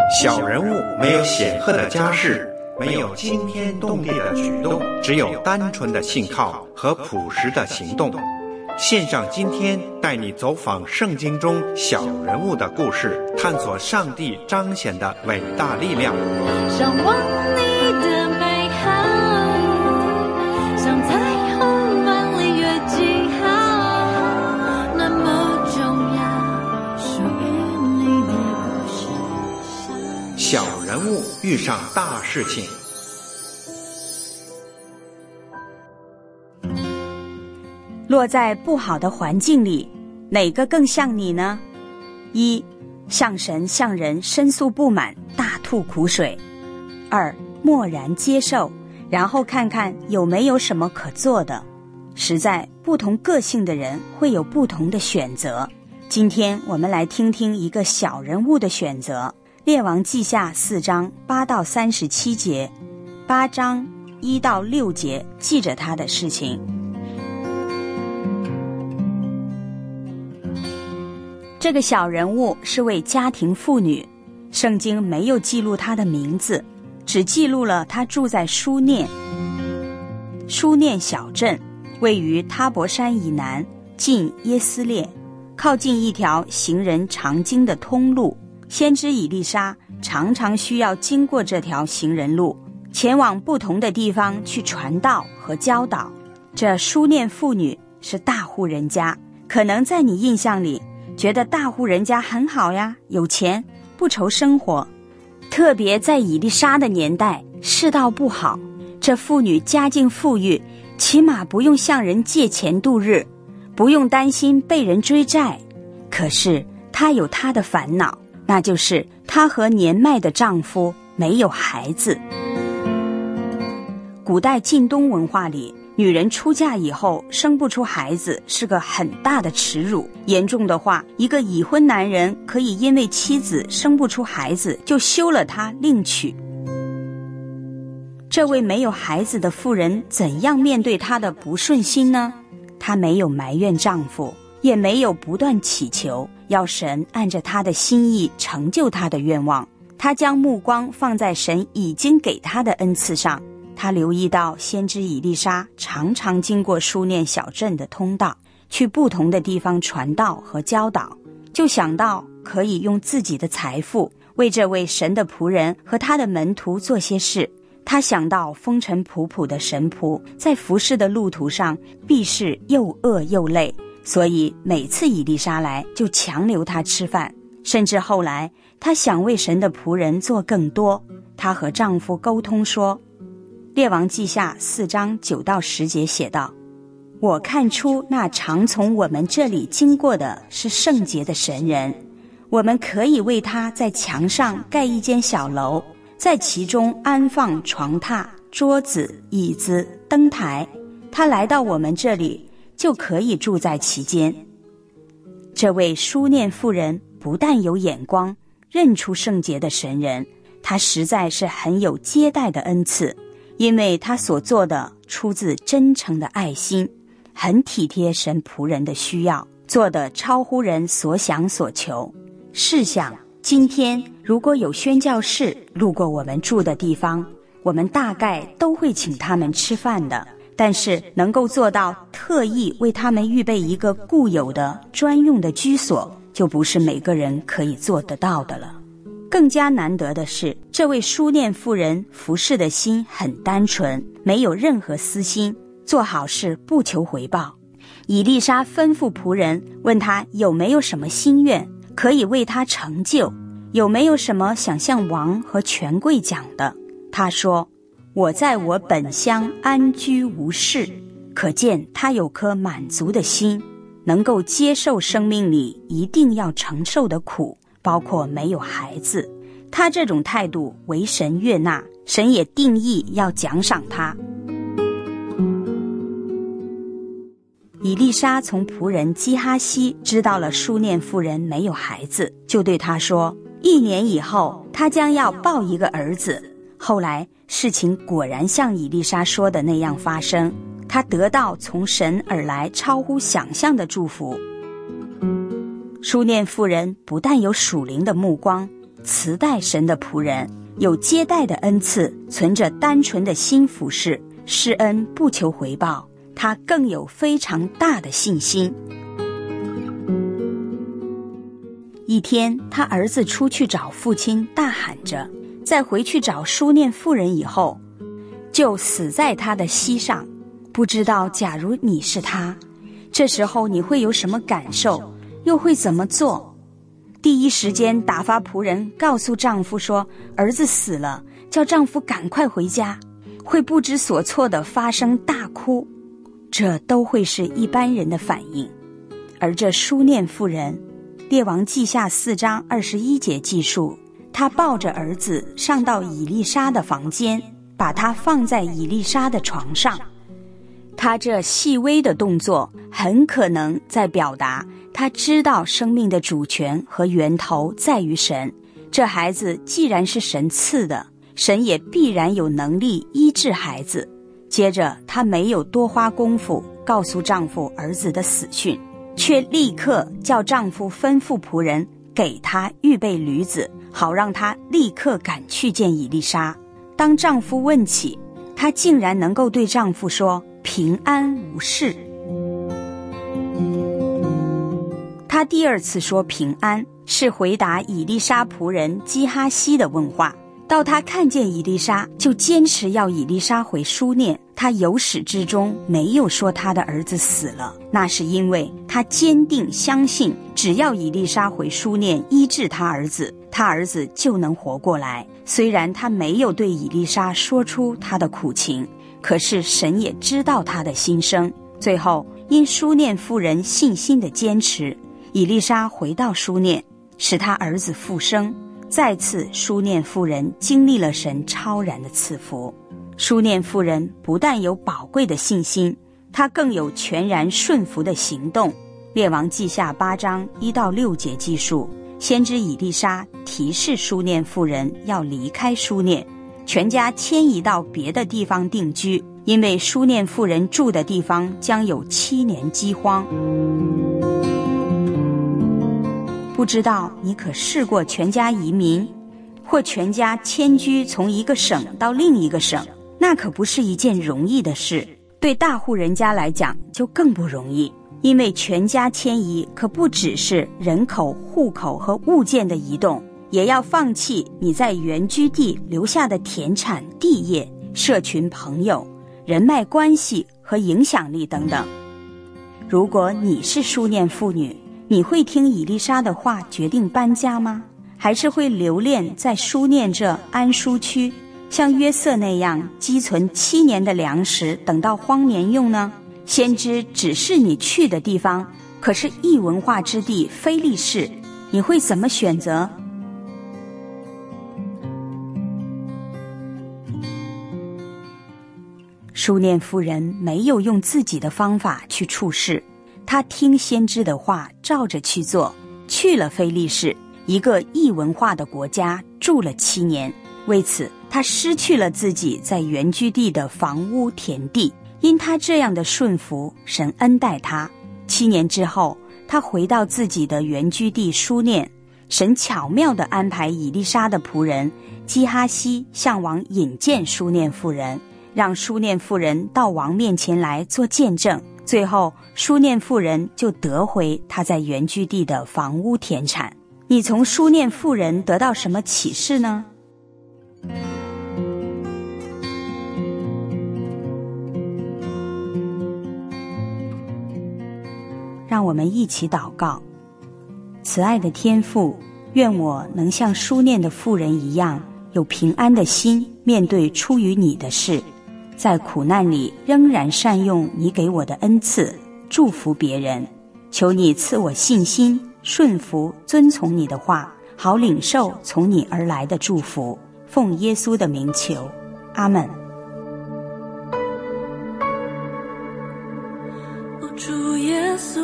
小人物没有显赫的家世，没有惊天动地的举动，只有单纯的信靠和朴实的行动。线上今天带你走访圣经中小人物的故事，探索上帝彰显的伟大力量。 向往你的美好，像彩虹般离越记号，那么重要，属于你的故事。 小人物遇上大事情。 落在不好的环境里，哪个更像你呢？一，向神向人申诉不满，大吐苦水；二，默然接受，然后看看有没有什么可做的。实在不同个性的人会有不同的选择。今天我们来听听一个小人物的选择。列王记下4章8到37节，8章1到6节记着他的事情。这个小人物是位家庭妇女，圣经没有记录她的名字，只记录了她住在书念。书念小镇位于他伯山以南，近耶斯列，靠近一条行人常经的通路。先知以利沙常常需要经过这条行人路，前往不同的地方去传道和教导。这书念妇女是大户人家，可能在你印象里觉得大户人家很好呀，有钱，不愁生活。特别在以利沙的年代，世道不好，这妇女家境富裕，起码不用向人借钱度日，不用担心被人追债。可是她有她的烦恼，那就是她和年迈的丈夫没有孩子。古代晋东文化里，女人出嫁以后生不出孩子是个很大的耻辱，严重的话，一个已婚男人可以因为妻子生不出孩子就休了她另娶。这位没有孩子的妇人怎样面对她的不顺心呢？她没有埋怨丈夫，也没有不断祈求要神按着她的心意成就她的愿望。她将目光放在神已经给她的恩赐上。他留意到先知以利沙常常经过书念小镇的通道，去不同的地方传道和教导，就想到可以用自己的财富为这位神的仆人和他的门徒做些事。他想到风尘仆仆的神仆在服侍的路途上必是又饿又累，所以每次以利沙来就强留他吃饭。甚至后来他想为神的仆人做更多，她和丈夫沟通说，列王记下4章9到10节写道，我看出那常从我们这里经过的是圣洁的神人，我们可以为他在墙上盖一间小楼，在其中安放床榻、桌子、椅子、灯台，他来到我们这里就可以住在其间。这位书念妇人不但有眼光，认出圣洁的神人，他实在是很有接待的恩赐，因为他所做的出自真诚的爱心，很体贴神仆人的需要，做得超乎人所想所求。试想，今天如果有宣教士路过我们住的地方，我们大概都会请他们吃饭的，但是能够做到特意为他们预备一个固有的专用的居所，就不是每个人可以做得到的了。更加难得的是，这位书念妇人服侍的心很单纯，没有任何私心，做好事不求回报。以利沙吩咐仆人，问他有没有什么心愿可以为他成就，有没有什么想向王和权贵讲的。他说，我在我本乡安居无事。可见他有颗满足的心，能够接受生命里一定要承受的苦，包括没有孩子。他这种态度为神悦纳，神也定义要奖赏他。以利沙从仆人基哈西知道了书念妇人没有孩子，就对他说，1年以后他将要抱一个儿子。后来事情果然像以利沙说的那样发生，他得到从神而来超乎想象的祝福。书念妇人不但有属灵的目光， 慈待神的仆人，有接待的恩赐，存着单纯的心服侍，施恩不求回报，他更有非常大的信心。一天，他儿子出去找父亲，大喊着，在回去找书念妇人以后，就死在他的膝上。不知道假如你是他，这时候你会有什么感受，又会怎么做？第一时间打发仆人告诉丈夫说儿子死了，叫丈夫赶快回家，会不知所措地发声大哭，这都会是一般人的反应。而这书念妇人，列王记下4章21节记述，他抱着儿子上到以利沙的房间，把他放在以利沙的床上。他这细微的动作很可能在表达他知道生命的主权和源头在于神，这孩子既然是神赐的，神也必然有能力医治孩子。接着他没有多花功夫告诉丈夫儿子的死讯，却立刻叫丈夫吩咐仆人给他预备驴子，好让他立刻赶去见以利沙。当丈夫问起，她竟然能够对丈夫说平安无事。她第二次说平安，是回答以利沙仆人基哈西的问话。到他看见以利沙，就坚持要以利沙回书念。他由始至终没有说他的儿子死了，那是因为他坚定相信，只要以利沙回书念医治他儿子，他儿子就能活过来。虽然他没有对以利沙说出他的苦情，可是神也知道他的心声。最后因书念妇人信心的坚持，以利沙回到书念，使他儿子复生。再次书念妇人经历了神超然的赐福。书念妇人不但有宝贵的信心，她更有全然顺服的行动。列王记下8章1到6节记述，先知以利沙提示书念妇人要离开书念，全家迁移到别的地方定居，因为书念妇人住的地方将有7年饥荒。不知道你可试过全家移民，或全家迁居从一个省到另一个省，那可不是一件容易的事。对大户人家来讲就更不容易，因为全家迁移可不只是人口、户口和物件的移动，也要放弃你在原居地留下的田产、地业、社群朋友、人脉关系和影响力等等。如果你是书念妇女，你会听以利沙的话决定搬家吗？还是会留恋在书念这安舒区，像约瑟那样积存7年的粮食等到荒年用呢？先知只是你去的地方，可是异文化之地非利士，你会怎么选择？书念妇人没有用自己的方法去处事，他听先知的话，照着去做，去了非利士，一个异文化的国家，住了7年。为此他失去了自己在原居地的房屋田地，因他这样的顺服，神恩待他。7年之后，他回到自己的原居地书念，神巧妙地安排以利沙的仆人基哈西向王引荐书念妇人，让书念妇人到王面前来做见证。最后书念妇人就得回他在原居地的房屋田产。你从书念妇人得到什么启示呢？让我们一起祷告。慈爱的天父，愿我能像书念的妇人一样，有平安的心面对出于你的事，在苦难里仍然善用你给我的恩赐，祝福别人。求你赐我信心，顺服遵从你的话，好领受从你而来的祝福。奉耶稣的名求，阿们。 主耶稣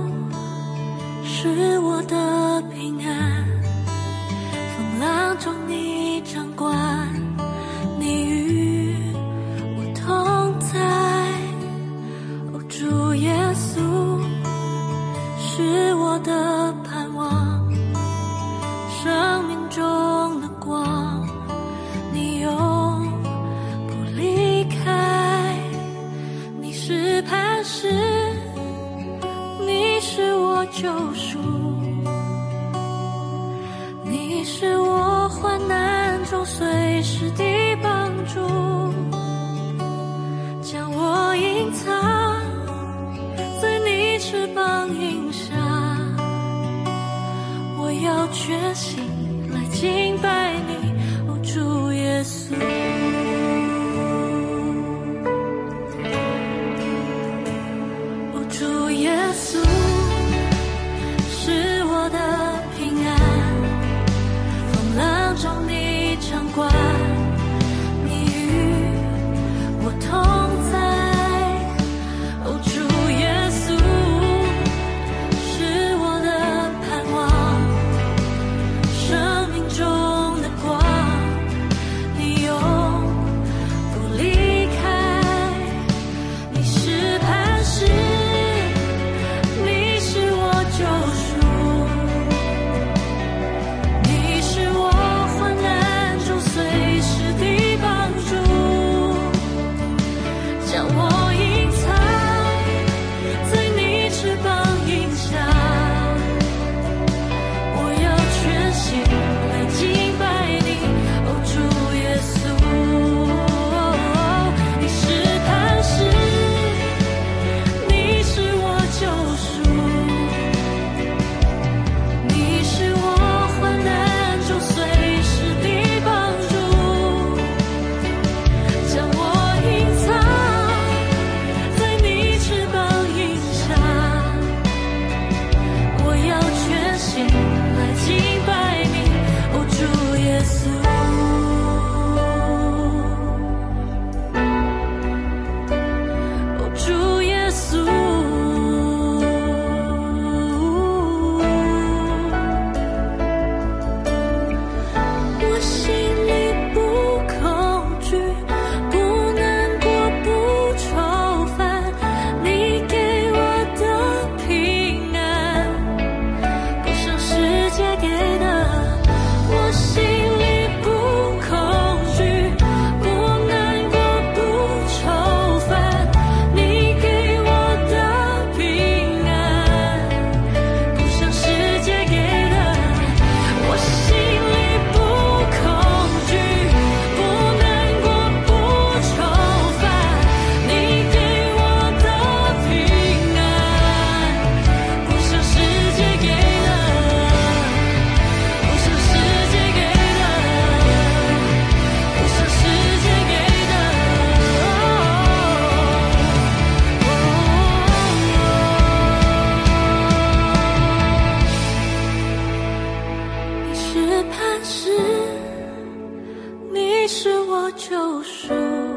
是我的平安，风浪中你掌管，你与我同在。主耶稣是我的盼望，生命中救赎，你是我患难中随时的帮助，将我隐藏在你翅膀荫下，我要全心来敬拜你，哦，主耶稣。哦，主耶稣是我的平安，风浪中你掌管，你与我同在。哦，主耶稣是我的盼望，生命中的光，你永不离开，你是磐石，你是我救赎，你是我患难中随时的帮助，将我隐藏在你翅膀荫下，我要全心来敬拜你，哦，主耶稣。你是磐石，你是我救赎，你是我患难中随时的帮助，将我隐藏在你翅膀荫下，我要全心来敬拜你，哦，主耶稣。哦，主耶稣。我心里不恐惧，不难过，不愁烦，你给我的平安，不像世界给的。我心里不恐惧，不难过，不愁烦，你给我的平安，不像世界给的。我心里不恐惧，不难过，不愁烦，你给我的平安，不像世界给的，不像世界给的，不像世界给的。你是磐石，你是我救赎，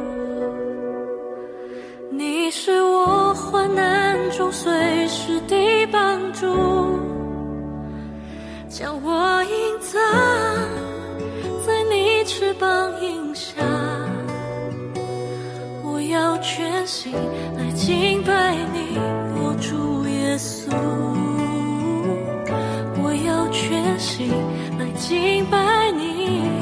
你是我患难中随时的帮助，将我隐藏在你翅膀荫下，我要全心来敬拜你，哦，主耶稣。我要全心来敬拜你，